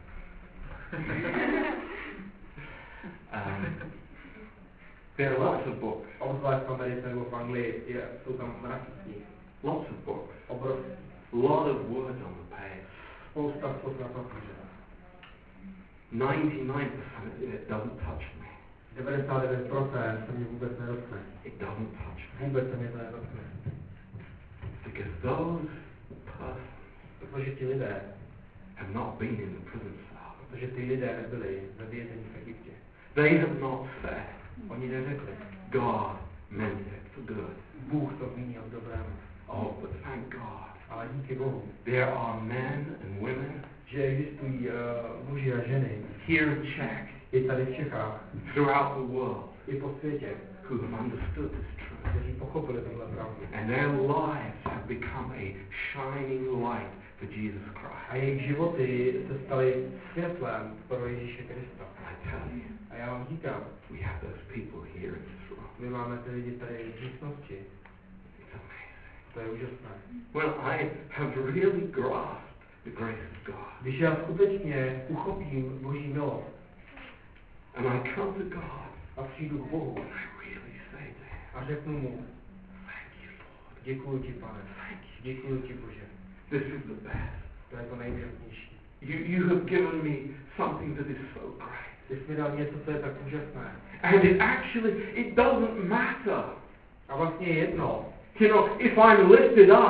um, there are lots of books. obzvlášť v Americe nebo v Anglii, je, jsou tam mraky knih, Lots of books. obrovský, lot of words on the page. spousta slov na papíře. ninety-nine percent of it doesn't touch me. devadesát devět procent se mě vůbec nedotkne. It doesn't touch me. Vůbec se mě to nedotkne. Because those persons Protože ti lidé, have not been in the prison cell. protože ty lidé nebyli ve vězení v Egyptě. They have not said, Oni neřekli, God meant it for good. Bůh to mínil k dobrému. Oh, but thank God. Ale díky Bohu, There are men and women že existují uh, muži a ženy here in Czech, i tady v Čechách, throughout the world, i po světě, who have understood this truth. kteří pochopili tohle pravdu. And their lives have become a shining light for Jesus A Christ. jejich životy se staly světlem pro Ježíše Krista. And I tell you, A já vám říkám, we have those people here in this room. my máme ty lidi tady v místnosti. It's amazing. To je úžasné. When I have really grasped the grace of God, Když já skutečně uchopím Boží milost and I come to God, a přijdu k Bohu and I really say to Him, a řeknu mu, thank you, Lord. děkuji ti, pane, děkuji ti, Bože. This is the best. To je to nejúžasnější. You, you have given me something that is so great. Ty jsi mi dal něco, co je tak úžasné. And it actually, it doesn't matter. A vlastně je jedno, You know, if I'm lifted up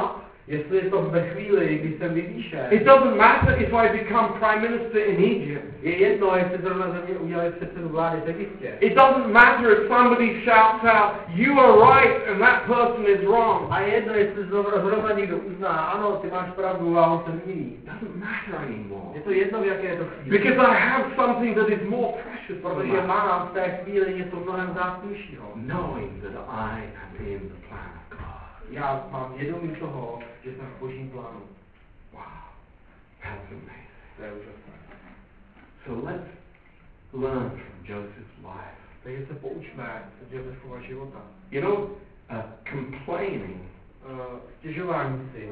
Jestli je to ve chvíli, kdy jsem vyvýšen, it doesn't matter if I become prime minister in Egypt. je jedno, jestli zrovna ze mě udělali předsedu vlády v Egyptě. It doesn't matter if somebody shouts out, you are right and that person is wrong. A je jedno, jestli zrovna, zrovna někdo uzná, ano, ty máš pravdu a on se milí. It doesn't matter anymore. Je to jedno, v jaké je to chvíli. Because I have something that is more precious than Protože life. mám v té chvíli něco mnohem vzácnějšího. Knowing that I am in the plan of God. Já mám vědomí toho, že jsem v Božím plánu. Wow, that's amazing. To je úžasné. So let's learn from Joseph's life. Takže se poučme z Josefova života. You know, uh, complaining Uh, stěžování si,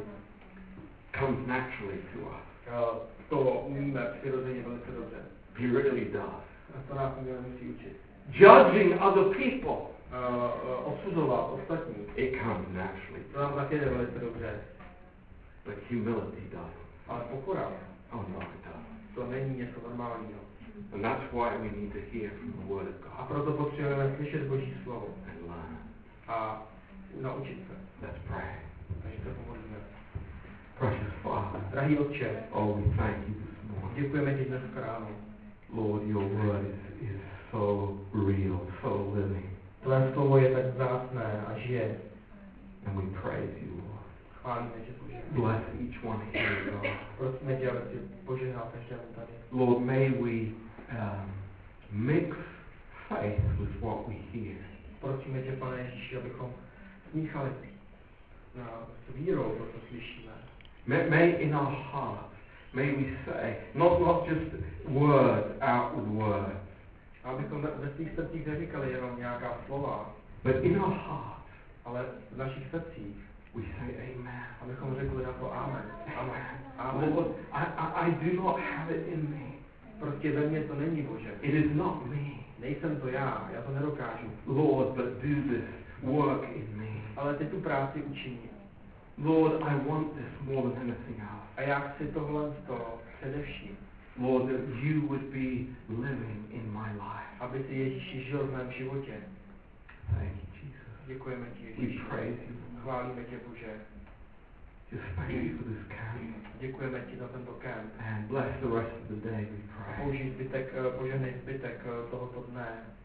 comes naturally to us. uh, to umíme přirozeně velice dobře. He really does. A to nás někdo musí učit. Judging other people, Uh, uh, odsuzovat ostatní, it comes naturally. to nám také jde velice dobře. But humility doesn't. Ale pokora, Oh no, it doesn't. to není něco normálního. And that's why we need to hear from the Word of A God proto potřebujeme slyšet Boží slovo and learn. a naučit se. Let's pray. Takže se pomodlíme. Precious Father, Drahý Otče, oh, we thank you this morning. děkujeme ti dneska ráno. Lord, your Word is, is so real, so living. Tvé slovo je tak vzácné a žije. And we praise you, Lord. Chválíme tě, Bože. Bless each one here, God. Prosíme tě, aby si požehnal každému tady. Lord, may we um, mix faith with what we hear. Prosíme tě, Pane Ježíši, abychom smíchali na, s vírou to, co slyšíme. May, may in our hearts, may we say, not, not just word, outward word, Abychom ve svých srdcích neříkali jenom nějaká slova, but in our hearts, ale v našich srdcích, we say amen. abychom řekli na to amen. Amen. Amen. Amen. Lord, I, I, I do not have it in me. Prostě ve mně to není, Bože. It is not me. Nejsem to já, já to nedokážu. Lord, but do this work in me. Ale ty tu práci učiní. Lord, I want this more than anything else. A já chci tohle z toho především, Lord, that you would be living in my life. aby si Ježíši žil v mém životě. Thank you, Jesus. Děkujeme ti, We Ježíši. praise you. Chválíme tě, Bože. Just thank you for this camp. Děkujeme ti za tento kemp. And bless the rest of the day, we A pray. použij zbytek, eh, požehnej zbytek eh, tohoto dne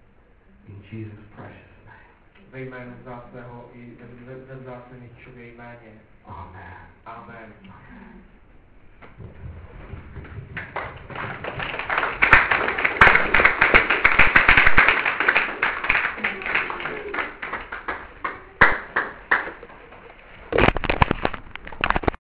In Jesus' precious name. ve jménu vzácného i ve, ve vzácném Ježíšově jméně. Amen. Amen. Amen.